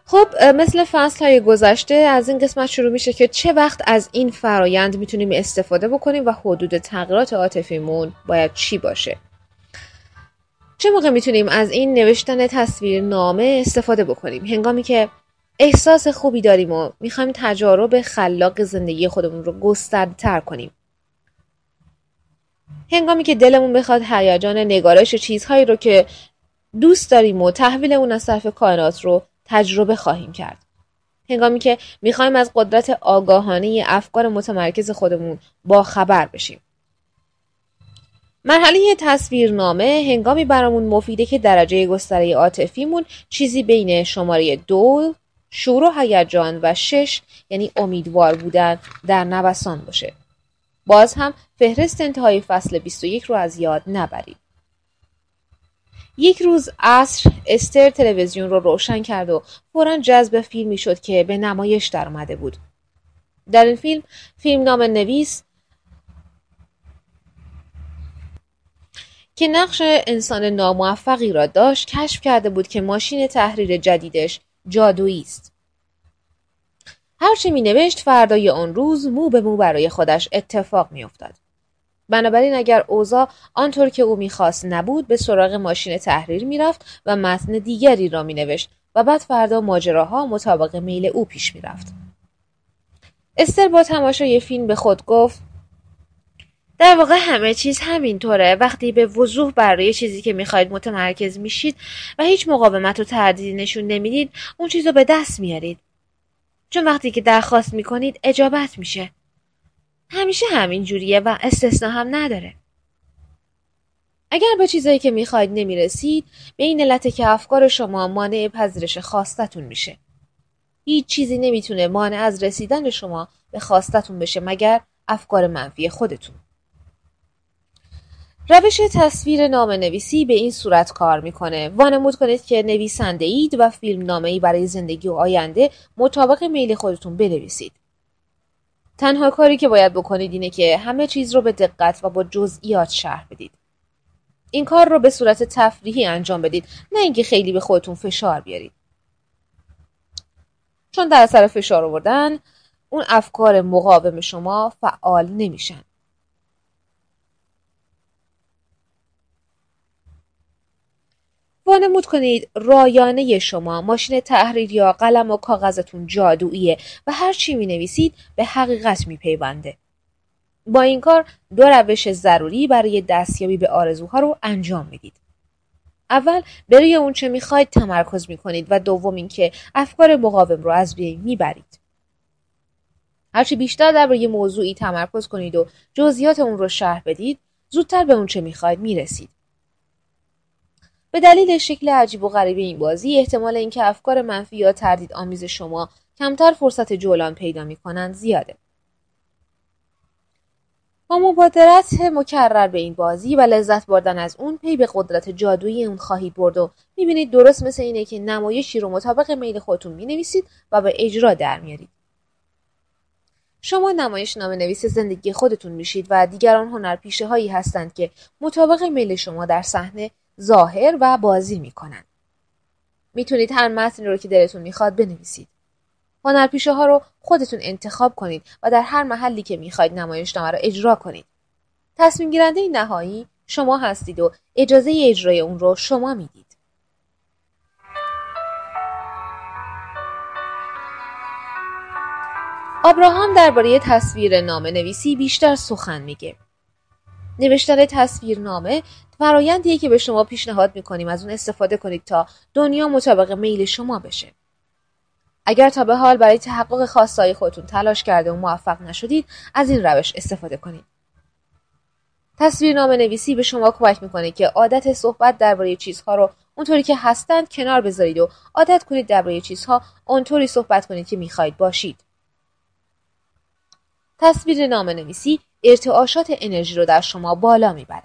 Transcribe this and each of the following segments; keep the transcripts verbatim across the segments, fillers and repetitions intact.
خب مثل فصل‌های گذشته از این قسمت شروع میشه که چه وقت از این فرایند میتونیم استفاده بکنیم و حدود تغییرات عاطفیمون باید چی باشه. چه موقع میتونیم از این نوشتن تصویرنامه استفاده بکنیم؟ هنگامی که احساس خوبی داریم و میخوایم تجارب خلاق زندگی خودمون رو گسترده‌تر کنیم. هنگامی که دلمون بخواد هیجان نگارش چیزهایی رو که دوست داریم و تحویل اون از طرف کائنات رو تجربه خواهیم کرد. هنگامی که میخوایم از قدرت آگاهانه افکار متمرکز خودمون با خبر بشیم. مرحله تصویرنامه هنگامی برامون مفیده که درجه گستره عاطفیمون چیزی بین شماره دو شور و هیجان و شش یعنی امیدوار بودن در نوسان باشه. باز هم فهرست انتهای فصل بیست و یک رو از یاد نبرید. یک روز عصر استر تلویزیون رو روشن کرد و فوراً جذب فیلمی شد که به نمایش در اومده بود. در این فیلم فیلمنامه نویس که نقش انسان ناموفقی را داشت کشف کرده بود که ماشین تحریر جدیدش جادویی است. هرچی می نوشت فردای آن روز مو به مو برای خودش اتفاق می افتاد. بنابراین اگر اوضاع آنطور که او می‌خواست نبود به سراغ ماشین تحریر می‌رفت و متن دیگری را می‌نوشت و بعد فردا ماجراها مطابق میل او پیش می‌رفت. استر با تماشای فیلم به خود گفت در واقع همه چیز همینطوره. وقتی به وضوح برای چیزی که می‌خواید متمرکز میشید و هیچ مقاومت و تردیدی نشون نمیدید اون چیز رو به دست میارید. چون وقتی که درخواست می‌کنید اجابت میشه. همیشه همین جوریه و استثنا هم نداره. اگر به چیزایی که میخواید نمیرسید به این علته که افکار شما مانع پذیرش خواستتون میشه. هیچ چیزی نمیتونه مانع از رسیدن شما به خواستتون بشه مگر افکار منفی خودتون. روش تصویر نامه نویسی به این صورت کار میکنه. وانمود کنید که نویسنده اید و فیلم نامه ای برای زندگی و آینده مطابق میل خودتون بنویسید. تنها کاری که باید بکنید اینه که همه چیز رو به دقت و با جزئیات شرح بدید. این کار رو به صورت تفریحی انجام بدید، نه اینکه خیلی به خودتون فشار بیارید. چون در اثر فشار آوردن اون افکار مقاوم شما فعال نمیشن. وانمود کنید رایانه شما ماشین تحریر یا قلم و کاغذتون جادوییه و هر چی می‌نویسید به حقیقت میپیونده. با این کار دو روش ضروری برای دستیابی به آرزوها رو انجام میدید. اول برای اون چه میخواید تمرکز میکنید و دوم این که افکار مقاوم رو از بین میبرید. هرچی بیشتر درباره موضوعی تمرکز کنید و جزئیات اون رو شرح بدید، زودتر به اون چه میخواید میرسید. به دلیل شکل عجیب و غریب این بازی، احتمال اینکه افکار منفی یا تردید آمیز شما کمتر فرصت جولان پیدا میکنند زیاده. با مبادرت مکرر به این بازی و لذت بردن از اون پی به قدرت جادویی اون خواهی برد و میبینید درست مثل اینه که نمایشی رو مطابق میل خودتون مینویسید و به اجرا در میارید. شما نمایش نامه نویس زندگی خودتون میشید و دیگران هنرپیشه هایی هستند که مطابق میل شما در صحنه ظاهر و بازی میکنن. میتونید هر متنی رو که دلتون میخواد بنویسید. هنرپیشه ها رو خودتون انتخاب کنید و در هر محلی که میخواید نمایشنامه رو اجرا کنید. تصمیم گیرنده نهایی شما هستید و اجازه اجرای اون رو شما میدید. آبراهام درباره تصویر نامه نویسی بیشتر سخن میگه. نوشتن تصویرنامه فرآیندیه که به شما پیشنهاد میکنیم از اون استفاده کنید تا دنیا مطابق میل شما بشه. اگر تا به حال برای تحقق خواستهای خودتون تلاش کرده و موفق نشدید، از این روش استفاده کنید. تصویرنامه نویسی به شما کمک میکنه که عادت صحبت درباره چیزها رو اونطوری که هستند کنار بذارید و عادت کنید درباره چیزها اونطوری صحبت کنید که میخواید باشید. تصویرنامه نویسی ارتعاشات انرژی رو در شما بالا میبره.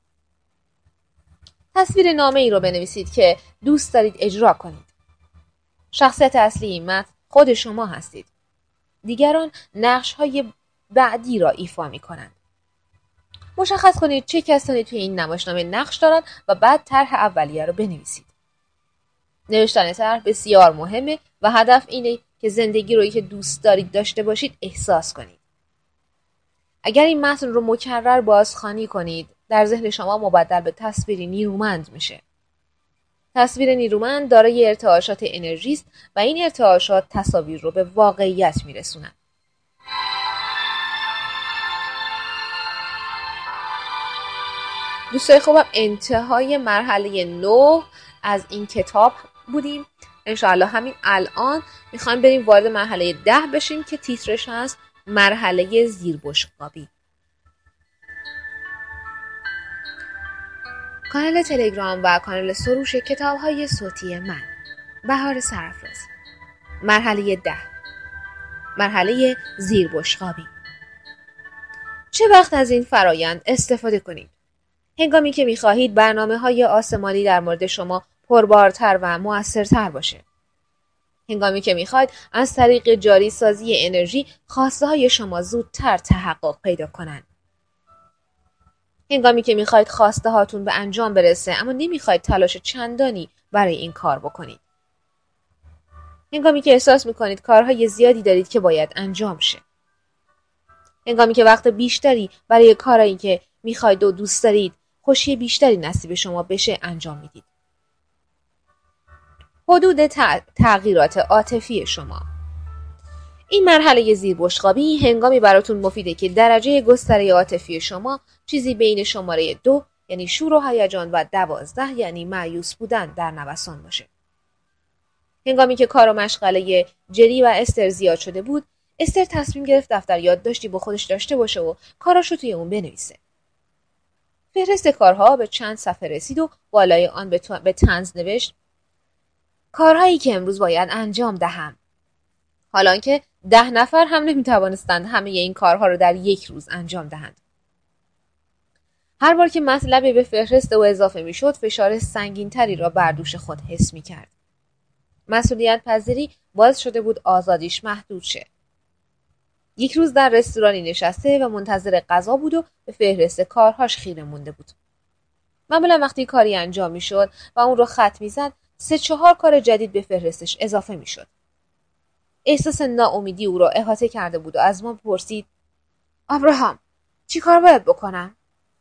تصویر نامه ای رو بنویسید که دوست دارید اجرا کنید. شخصیت اصلی این متن خود شما هستید. دیگران نقش‌های بعدی را ایفا می‌کنند. مشخص کنید چه کسانی توی این نمایشنامه نقش دارند و بعد طرح اولیه رو بنویسید. نوشتن طرح بسیار مهمه و هدف اینه که زندگی رو که دوست دارید داشته باشید احساس کنید. اگر این متن رو مکرر بازخوانی کنید، در ذهن شما مبدل به تصویری نیرومند میشه. تصویر نیرومند دارای ارتعاشات انرژی است و این ارتعاشات تصاویر رو به واقعیت میرسونن. دوستای خوبم، انتهای مرحله نه از این کتاب بودیم. انشاءالله همین الان میخوایم بریم وارد مرحله ده بشیم که تیترش هست مرحله زیربشقابی. کانال تلگرام و کانال سروش کتاب‌های صوتی من، بهار سرافرازی. مرحله ده، مرحله زیربشقابی. چه وقت از این فرایند استفاده کنید؟ هنگامی که می‌خواهید برنامه‌های آسمانی در مورد شما پربارتر و مؤثرتر باشه. هنگامی که می‌خواهید از طریق جاری سازی انرژی خواسته‌های شما زودتر تحقق پیدا کنند. هنگامی که می‌خواهید خواسته هاتون به انجام برسه اما نمی‌خواهید تلاش چندانی برای این کار بکنید. هنگامی که احساس می‌کنید کارهای زیادی دارید که باید انجام شه. هنگامی که وقت بیشتری برای کارهایی که می‌خواهید و دوست دارید، خوشی بیشتری نصیب شما بشه انجام میدید. حدود تغییرات عاطفی شما. این مرحله زیربشقابی هنگامی براتون مفیده که درجه گستره عاطفی شما چیزی بین شماره دو یعنی شور و هیجان و دوازده یعنی مایوس بودن در نوسان باشه. هنگامی که کار و مشغله جری و استر زیاد شده بود، استر تصمیم گرفت دفتر یادداشتی با خودش داشته باشه و کاراشو توی اون بنویسه. فهرست کارها به چند صفحه رسید و بالای آن به, تو... به طنز نوشت: کارهایی که امروز باید انجام دهم. حالان که ده نفر هم نمیتوانستند همه این کارها رو در یک روز انجام دهند. هر بار که مطلبی به فهرست او اضافه میشد، فشار سنگینتری را بر دوش خود حس میکرد. مسئولیت پذیری باعث شده بود آزادیش محدود شه. یک روز در رستورانی نشسته و منتظر غذا بود و به فهرست کارهاش خیره مونده بود. معمولا وقتی کاری انجام میشد و اون رو خط میزد، سه چهار کار جدید به فهرستش اضافه میشد. احساس ناامیدی او را احاطه کرده بود و از ما پرسید: ابراهام، چی کار باید بکنم؟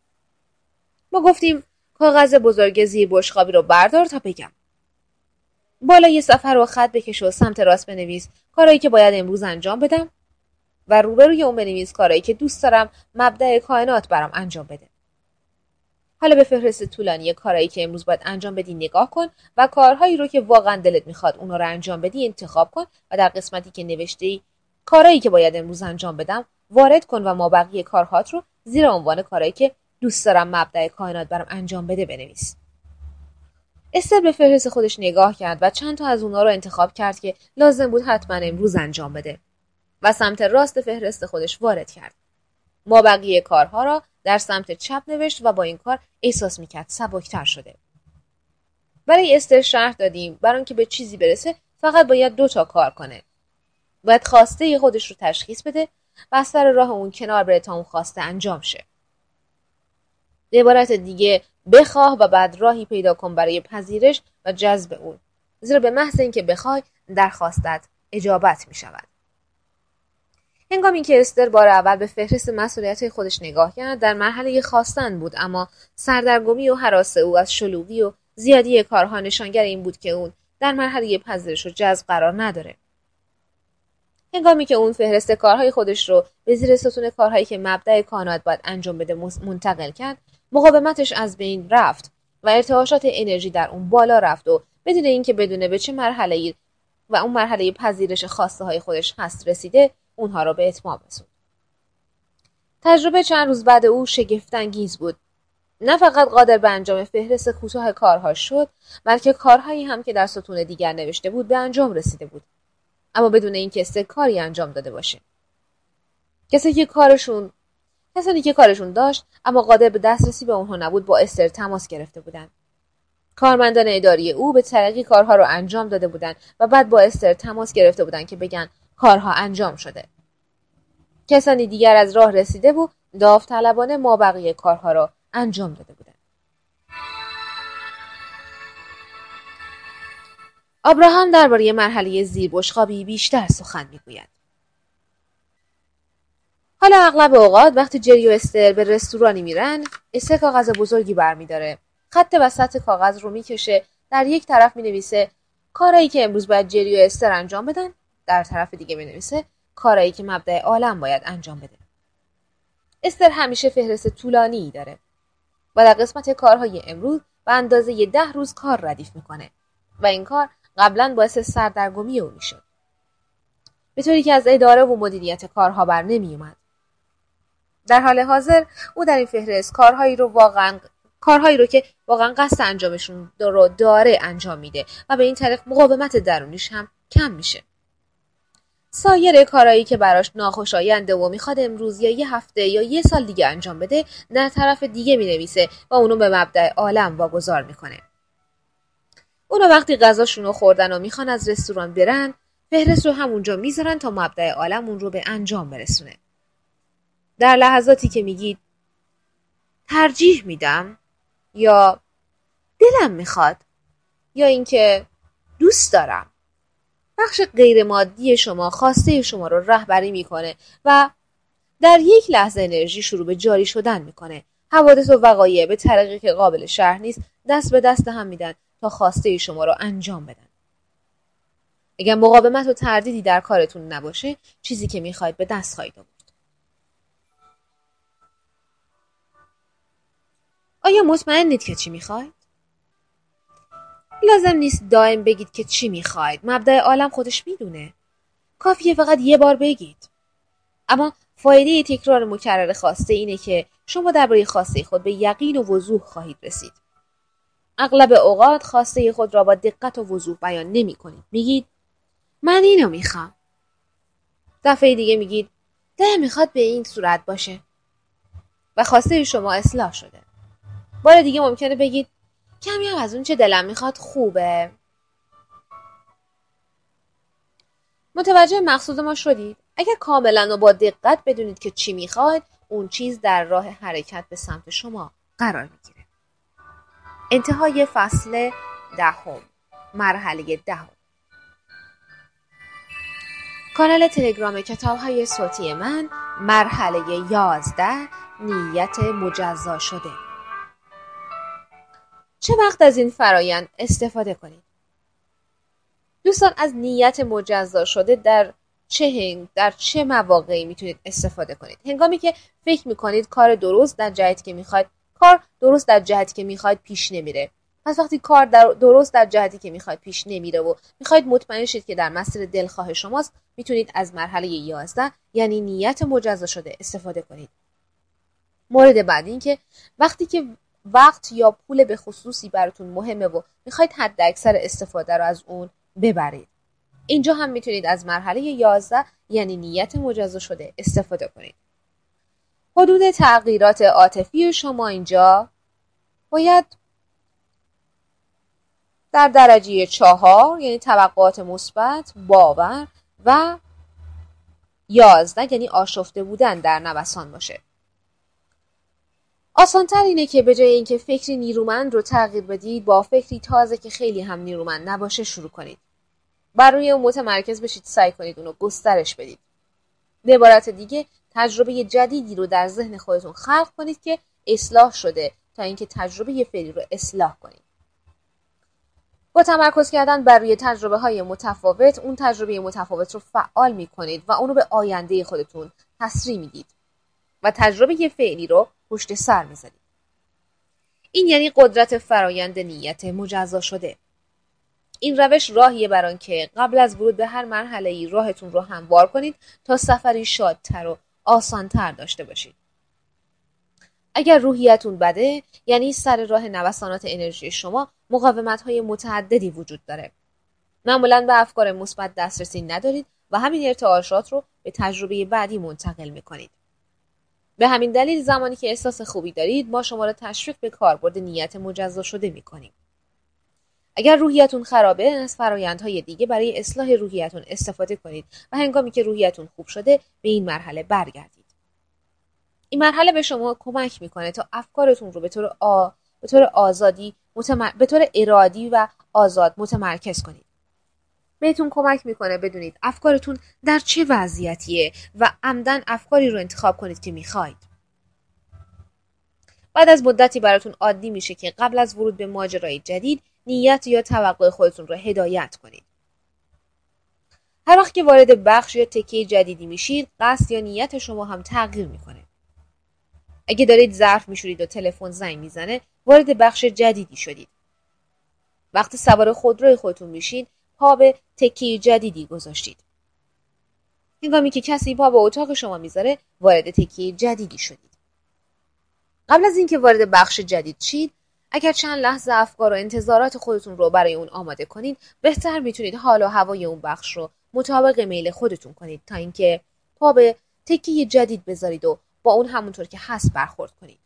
ما گفتیم کاغذ بزرگ زیربشقابی رو بردار تا بگم. بالای صفحه رو خط بکش و سمت راست بنویس کارهایی که باید امروز انجام بدم و روبروی اون بنویس کارهایی که دوست دارم مبدأ کائنات برام انجام بده. حالا به فهرست طولانی کارهایی که امروز باید انجام بدی نگاه کن و کارهایی رو که واقعا دلت میخواد اونا رو انجام بدی انتخاب کن و در قسمتی که نوشته‌ای کارهایی که باید امروز انجام بدم وارد کن و مابقی کارهات رو زیر عنوان کارهایی که دوست دارم مبدأ کائنات برام انجام بده بنویس. استر به فهرست خودش نگاه کرد و چند تا از اونا رو انتخاب کرد که لازم بود حتما امروز انجام بده و سمت راست فهرست خودش وارد کرد. مابقی کارها را در سمت چپ نوشت و با این کار احساس میکرد سبکتر شده. برای استر شرح دادیم برای اینکه به چیزی برسه فقط باید دو تا کار کنه. باید خواسته خودش رو تشخیص بده و از سر راه اون کنار بره تا اون خواسته انجام شه. به عبارت دیگه بخواه و بعد راهی پیدا کن برای پذیرش و جذب اون. زیرا به محض اینکه بخوای درخواستت اجابت میشود. هنگامی که استر بار اول به فهرست مسئولیت‌های خودش نگاه کرد، در مرحله خواستن بود، اما سردرگمی و هراس او از شلوغی و زیادی کارها نشانگر این بود که اون در مرحله پذیرش و جذب قرار نداره. هنگامی که اون فهرست کارهای خودش رو به زیر ستون کارهایی که مبدأ کائنات باید انجام بده منتقل کرد، مقاومتش از بین رفت و ارتعاشات انرژی در اون بالا رفت و بدون اینکه بدونه به چه مرحله‌ای و اون مرحله پذیرش خواسته های خودش هست رسیده، اونها رو به اتمام رسوند. تجربه چند روز بعد او شگفت‌انگیز بود. نه فقط قادر به انجام فهرست کوتاه کارها شد، بلکه کارهایی هم که در ستون دیگر نوشته بود به انجام رسیده بود، اما بدون اینکه سه کاری انجام داده باشه. کسی که کارشون کسانی که کارشون داشت اما قادر به دسترسی به اونها نبود با استر تماس گرفته بودند. کارمندان اداری او به طریقی کارها رو انجام داده بودند و بعد با استر تماس گرفته بودند که بگن کارها انجام شده. کسانی دیگر از راه رسیده و داوطلبانه مابقی کارها را انجام داده بودند. آبراهام درباره مرحله زیر بشقابی بیشتر سخن میگوید. حالا اغلب اوقات وقتی جری و استر به رستورانی میرن، استر کاغذ بزرگی برمیداره. خط وسط کاغذ رو میکشه، در یک طرف مینویسه کارایی که امروز باید جری و استر انجام بدن، در طرف دیگه مینویسه کارایی که مبدأ عالم باید انجام بده. استر همیشه فهرست طولانی داره و در قسمت کارهای امروز به اندازه ده روز کار ردیف میکنه و این کار قبلا باعث سردرگمی او میشد، به طوری که از اداره و مدیریت کارها بر نمی اومد. در حال حاضر او در این فهرست کارهایی رو واقعا کارهایی رو که واقعا قصد انجامشون رو داره انجام میده و به این طریق مقاومت درونیش هم کم میشه. سایر کارهایی که براش ناخوشاینده و میخواد امروز یا یه هفته یا یه سال دیگه انجام بده، در طرف دیگه مینویسه و اونو به مبدأ عالم واگذار میکنه. اونا وقتی غذاشون رو خوردن و میخوان از رستوران برن، فهرست رو همونجا میذارن تا مبدأ عالم اون رو به انجام برسونه. در لحظاتی که میگید ترجیح میدم یا دلم میخواد یا اینکه دوست دارم، بخش غیر مادی شما خواسته شما رو رهبری میکنه و در یک لحظه انرژی شروع به جاری شدن میکنه. حوادث و وقایع به طریقی که قابل شرح نیست دست به دست هم میدن تا خواسته شما رو انجام بدن. اگر مقاومت و تردیدی در کارتون نباشه، چیزی که میخواید به دست خواهید آورد. آیا مطمئنید که چی میخواید؟ لازم نیست دائم بگید که چی میخواید. مبدأ عالم خودش میدونه. کافیه فقط یه بار بگید. اما فایده تکرار مکرر خواسته اینه که شما درباره خواسته خود به یقین و وضوح خواهید رسید. اغلب اوقات خواسته خود را با دقت و وضوح بیان نمی کنید. میگید من اینو میخوام. دفعه دیگه میگید دلم میخواد به این صورت باشه و خواسته شما اصلاح شده. بار دیگه ممکنه بگید کمی هم از اون چه دلم میخواد خوبه. متوجه مقصود ما شدید؟ اگر کاملا و با دقت بدونید که چی میخواید، اون چیز در راه حرکت به سمت شما قرار میگیره. انتهای فصل دهم، مرحله دهم. کانال تلگرام کتاب‌های صوتی من، مرحله یازده، نیت مجزا شده. چه وقت از این فرایند استفاده کنید؟ دوستان، از نیت مجزا شده در چه هنگ در چه مواقعی میتونید استفاده کنید؟ هنگامی که فکر میکنید کار درست در جهتی که میخواید کار درست در جهتی که میخواید پیش نمیره. پس وقتی کار در درست در جهتی که میخواید پیش نمیره و میخواید مطمئن شید که در مسیر دلخواه شماست، میتونید از مرحله یازده یعنی نیت مجزا شده استفاده کنید. مورد بعد این که وقتی که وقت یا پول به خصوصی براتون مهمه و میخواید حد اکثر استفاده رو از اون ببرید، اینجا هم میتونید از مرحله یازده یعنی نیت مجزا شده استفاده کنید. حدود تغییرات عاطفی شما اینجا باید در درجه چهار یعنی توقعات مثبت، باور و یازده یعنی آشفته بودن در نوسان باشه. آسان‌تر اینه که به جای اینکه فکری نیرومند رو تغییر بدید، با فکری تازه که خیلی هم نیرومند نباشه شروع کنید. بر روی اون متمرکز بشید، سعی کنید اونو گسترش بدید. به عبارت دیگه تجربه جدیدی رو در ذهن خودتون خلق کنید که اصلاح شده تا اینکه تجربه فعلی رو اصلاح کنید. با تمرکز کردن بر روی تجربه های متفاوت، اون تجربه متفاوت رو فعال می کنید و اونو به آینده خودتون تسریع میدید و تجربه فعلی رو پشت سر میذارید. این یعنی قدرت فرایند نیت مجزا شده. این روش راهیه برای آنکه قبل از ورود به هر مرحله‌ای راهتون رو هموار کنید تا سفری شادتر و آسانتر داشته باشید. اگر روحیتون بده، یعنی سر راه نوسانات انرژی شما مقاومت‌های متعددی وجود داره. معمولاً به افکار مثبت دسترسی ندارید و همین ارتعاشات رو به تجربه بعدی منتقل می‌کنید. به همین دلیل زمانی که احساس خوبی دارید، ما شما را تشویق به کاربرد نیت مجزا شده می‌کنیم. اگر روحیتون خرابه، از فرآیندهای دیگه برای اصلاح روحیتون استفاده کنید و هنگامی که روحیتون خوب شده به این مرحله برگردید. این مرحله به شما کمک میکنه تا افکارتون رو به طور آ... به طور آزادی متمر... به طور ارادی و آزاد متمرکز کنید. بهتون کمک میکنه بدونید افکارتون در چه وضعیتیه و عمدن افکاری رو انتخاب کنید که میخواید. بعد از مدتی براتون عادی میشه که قبل از ورود به ماجرای جدید نیت یا توقع خودتون رو هدایت کنید. هر وقت که وارد بخش یا تکه جدیدی میشید، قصد یا نیت شما هم تغییر میکنه. اگه دارید ظرف میشورید و تلفن زنگ میزنه، وارد بخش جدیدی شدید. وقتی سوار خودروی خودتون میشین، پا به تکه جدیدی گذاشتید. هنگامی که کسی پا به اتاق شما میذاره، وارد تکه جدیدی شدید. قبل از اینکه وارد بخش جدید شید، اگر چند لحظه افکار و انتظارات خودتون رو برای اون آماده کنید، بهتر میتونید حال و هوای اون بخش رو مطابق میل خودتون کنید تا اینکه پا به تکه جدید بذارید و با اون همونطور که هست برخورد کنید.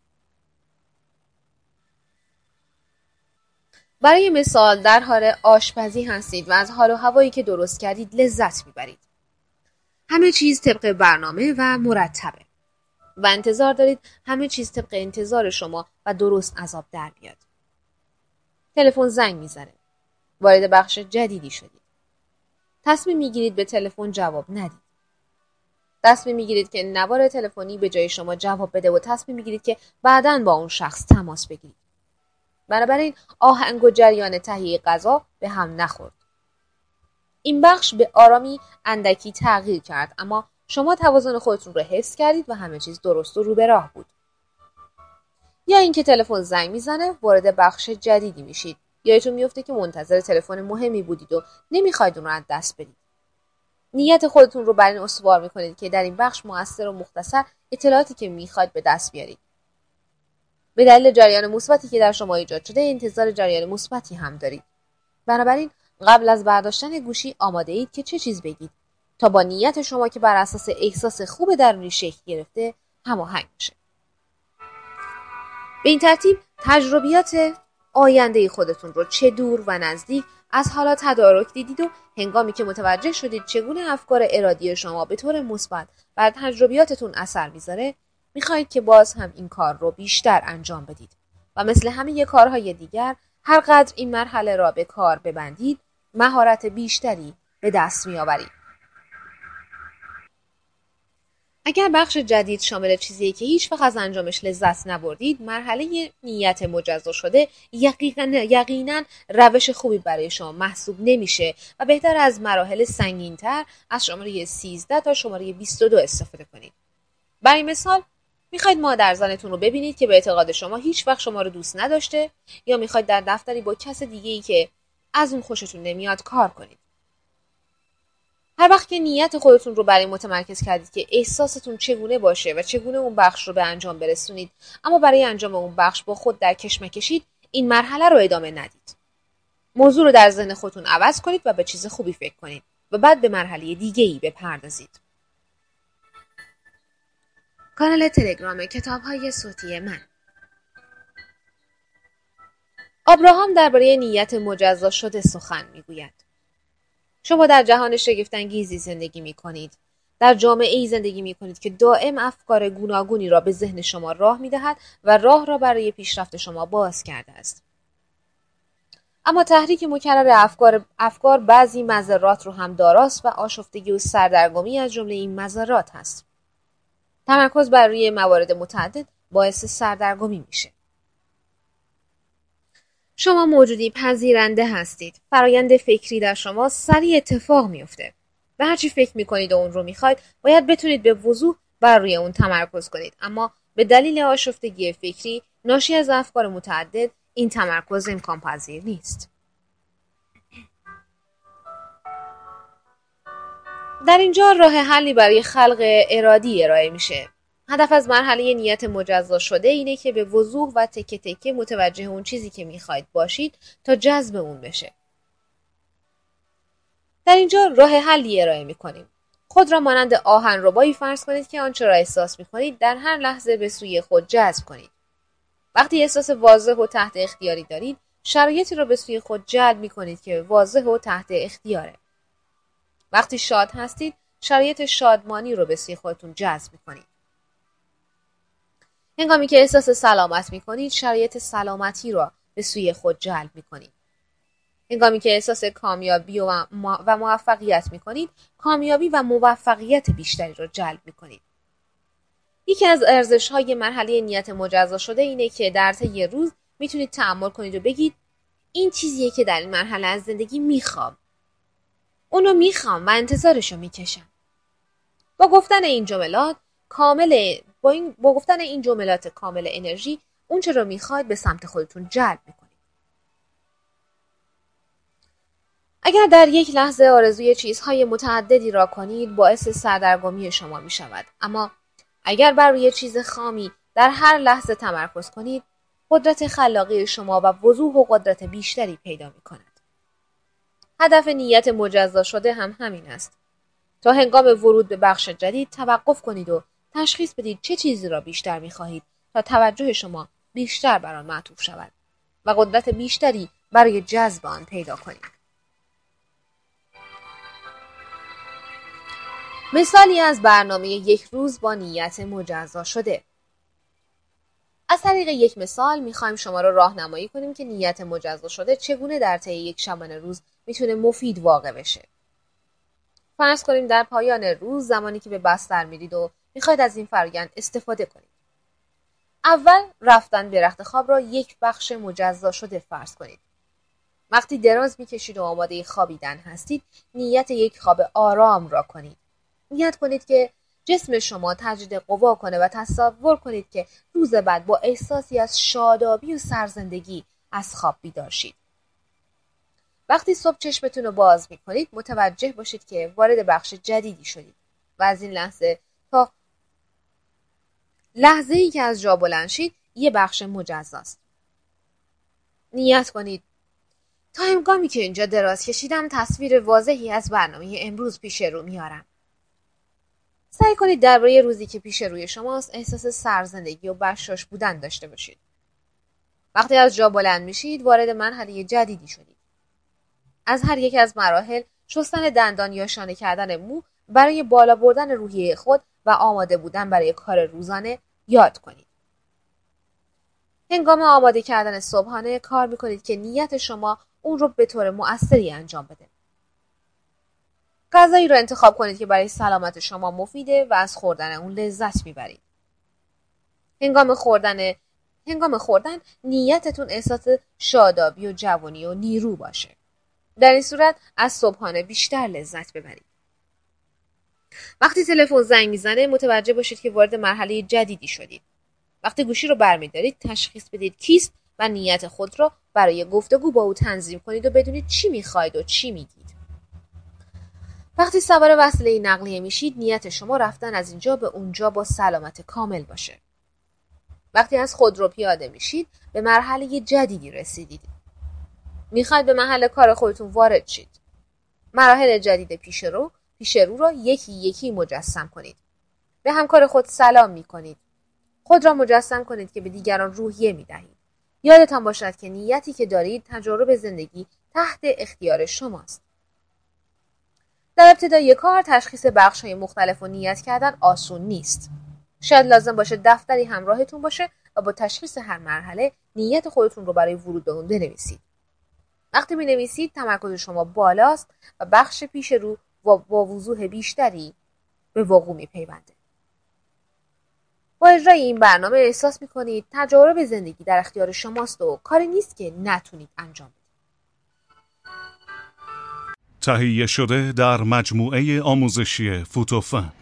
برای مثال در حال آشپزی هستید و از حال و هوایی که درست کردید لذت میبرید. همه چیز طبق برنامه و مرتبه و انتظار دارید همه چیز طبق انتظار شما و درست از آب در بیاد. تلفن زنگ میزنه. وارد بخش جدیدی شدید. تصمیم میگیرید به تلفن جواب ندید. تصمیم میگیرید که نوار تلفنی به جای شما جواب بده و تصمیم میگیرید که بعداً با اون شخص تماس بگیرید. بنابراین آهنگ و جریان تهیه غذا به هم نخورد. این بخش به آرامی اندکی تغییر کرد، اما شما توازن خودتون رو حفظ کردید و همه چیز درست و رو به راه بود. یا اینکه تلفن زنگ میزنه، وارد بخش جدیدی میشید. یادتون میفته که منتظر تلفن مهمی بودید و نمیخواید اون رو از دست بدید. نیت خودتون رو بر این استوار میکنید که در این بخش مؤثر و مختصر اطلاعاتی که میخواید به دست بیارید. به دلیل جریان مثبتی که در شما ایجاد شده، انتظار جریان مثبتی هم دارید. بنابراین قبل از برداشتن گوشی آماده اید که چه چیز بگید تا با نیت شما که بر اساس احساس خوب درونی شکل گرفته هماهنگ بشه. به این ترتیب تجربیات آینده خودتون رو چه دور و نزدیک از حالا تدارک دیدید و هنگامی که متوجه شدید چگونه افکار ارادی شما به طور مثبت بر تجربیاتتون اثر میذاره، میخواید که باز هم این کار رو بیشتر انجام بدید و مثل همه کارهای دیگر هر قدر این مرحله را به کار ببندید مهارت بیشتری به دست میآورید. اگر بخش جدید شامل چیزی که هیچ وقت از انجامش لذت نبردید، مرحله نیت مجزا شده یقینا یقینا روش خوبی برای شما محسوب نمیشه و بهتر از مراحل سنگین‌تر از شماره سیزده تا شماره بیست و دو استفاده کنید. برای مثال، میخواید مادر زنتون رو ببینید که به اعتقاد شما هیچ وقت شما رو دوست نداشته، یا میخواید در دفتری با کس دیگه‌ای که از اون خوشتون نمیاد کار کنید. هر وقت که نیت خودتون رو برای متمرکز کردید که احساستون چگونه باشه و چگونه اون بخش رو به انجام برسونید، اما برای انجام اون بخش با خود در کشمکشید، این مرحله رو ادامه ندید. موضوع رو در ذهن خودتون عوض کنید و به چیز خوبی فکر کنید و بعد به مرحله دیگه‌ای بپردازید. کانال تلگرام کتاب‌های صوتی من. آبراهام درباره نیت مجزا شده سخن میگوید. شما در جهان شگفت‌انگیزی زندگی می‌کنید. در جامعه‌ای زندگی می‌کنید که دائم افکار گوناگونی را به ذهن شما راه می‌دهد و راه را برای پیشرفت شما باز کرده است. اما تحریک مکرر افکار افکار بعضی مضرات رو هم داراست و آشفتگی و سردرگمی از جمله این مضرات هست. تمرکز بر روی موارد متعدد باعث سردرگمی میشه. شما موجودی پذیرنده هستید. فرایند فکری در شما سریع اتفاق میفته. و هرچی فکر میکنید و اون رو میخواید، باید بتونید به وضوح بر روی اون تمرکز کنید. اما به دلیل آشفتگی فکری ناشی از افکار متعدد، این تمرکز امکان پذیر نیست. در اینجا راه حلی برای خلق ارادی ارائه میشه. هدف از مرحله نیت مجزا شده اینه که به وضوح و تکه تکه متوجه اون چیزی که میخواید باشید تا جذب اون بشه. در اینجا راه حلی ارائه میکنیم. خود را مانند آهنربایی فرض کنید که آنچه را احساس میکنید در هر لحظه به سوی خود جذب کنید. وقتی احساس واضح و تحت اختیاری دارید، شرایطی را به سوی خود جلب میکنید که واضح و تحت اختیاره. وقتی شاد هستید، شرایط شادمانی رو به سوی خودتون جذب میکنید. هنگامی که احساس سلامت میکنید، شرایط سلامتی را به سوی خود جلب میکنید. هنگامی که احساس کامیابی و و موفقیت می‌کنید، کامیابی و موفقیت بیشتری را جلب می‌کنید. یکی از ارزش‌های مرحله نیت مجزا شده اینه که در طی روز میتونید تأمل کنید و بگید این چیزیه که در این مرحله از زندگی میخوام. اونو میخوام و انتظارشو میکشم. با گفتن این جملات کامل با, این با گفتن این جملات کامل انرژی اون چه رو میخواید به سمت خودتون جلب میکنید. اگر در یک لحظه آرزوی چیزهای متعددی را کنید باعث سردرگمی شما میشود، اما اگر بر روی چیز خامی در هر لحظه تمرکز کنید قدرت خلاقی شما و وضوح و قدرت بیشتری پیدا میکند. هدف نیت مجزا شده هم همین است. تا هنگام ورود به بخش جدید توقف کنید و تشخیص بدید چه چیزی را بیشتر می‌خواهید تا توجه شما بیشتر بر آن معطوف شود و قدرت بیشتری برای جذب آن پیدا کنید. مثالی از برنامه یک روز با نیت مجزا شده. از طریق یک مثال می‌خوایم شما را راهنمایی کنیم که نیت مجزا شده چگونه در طی یک شبانه روز میتونه مفید واقع بشه. فرض کنیم در پایان روز زمانی که به بستر میرید و میخواید از این فرآیند استفاده کنید. اول رفتن به رخت خواب را یک بخش مجزا شده فرض کنید. وقتی دراز میکشید و آماده خوابیدن هستید، نیت یک خواب آرام را کنید. نیت کنید که جسم شما تجدید قوا کنه و تصور کنید که روز بعد با احساسی از شادابی و سرزندگی از خواب بیدار شید. وقتی صبح چشمتون رو باز میکنید متوجه باشید که وارد بخش جدیدی شدید و از این لحظه تا لحظه ای که از جا بلند شید یه بخش مجزاست. نیت کنید تا هنگامی که اینجا دراز کشیدم تصویر واضحی از برنامه امروز پیش رو میارم. سعی کنید درباره روزی که پیش روی شماست احساس سرزندگی و بشاش بودن داشته باشید. وقتی از جا بلند میشید وارد مرحله جدیدی شدید. از هر یک از مراحل شستن دندان یا شانه کردن مو برای بالا بردن روحیه خود و آماده بودن برای کار روزانه یاد کنید. هنگام آماده کردن صبحانه کار میکنید که نیت شما اون رو به طور مؤثری انجام بده. غذایی رو انتخاب کنید که برای سلامت شما مفیده و از خوردن اون لذت میبرید. هنگام خوردن هنگام خوردن نیتتون احساس شادابی و جوانی و نیرو باشه. در این صورت از صبحانه بیشتر لذت ببرید. وقتی تلفن زنگ میزنه متوجه باشید که وارد مرحله جدیدی شدید. وقتی گوشی رو برمی‌دارید تشخیص بدید کیست و نیت خود را برای گفتگو با او تنظیم کنید و بدونید چی می‌خواید و چی میگید. وقتی سوار وسیله نقلیه میشید نیت شما رفتن از اینجا به اونجا با سلامت کامل باشه. وقتی از خودرو پیاده میشید به مرحله جدیدی رسیدید. میخواید به محل کار خودتون وارد شید. مراحل جدید پیش رو پیش رو را یکی یکی مجسم کنید. به همکار خود سلام میکنید. خود را مجسم کنید که به دیگران روحیه میدهید. یادتان باشد که نیتی که دارید تجارب زندگی تحت اختیار شماست. در ابتدای کار تشخیص بخش‌های مختلف و نیت کردن آسون نیست. شاید لازم باشه دفتری همراهتون باشه و با تشخیص هر مرحله نیت خودتون رو برای ورود به اون بنویسید. وقتی می‌نویسید تمرکز شما بالاست و بخش پیش رو با وضوح بیشتری به وقوع می‌پیونده. با اجرای این برنامه احساس می‌کنید تجارب زندگی در اختیار شماست و کاری نیست که نتونید انجام بدید. تهیه شده در مجموعه آموزشی فوتوفن.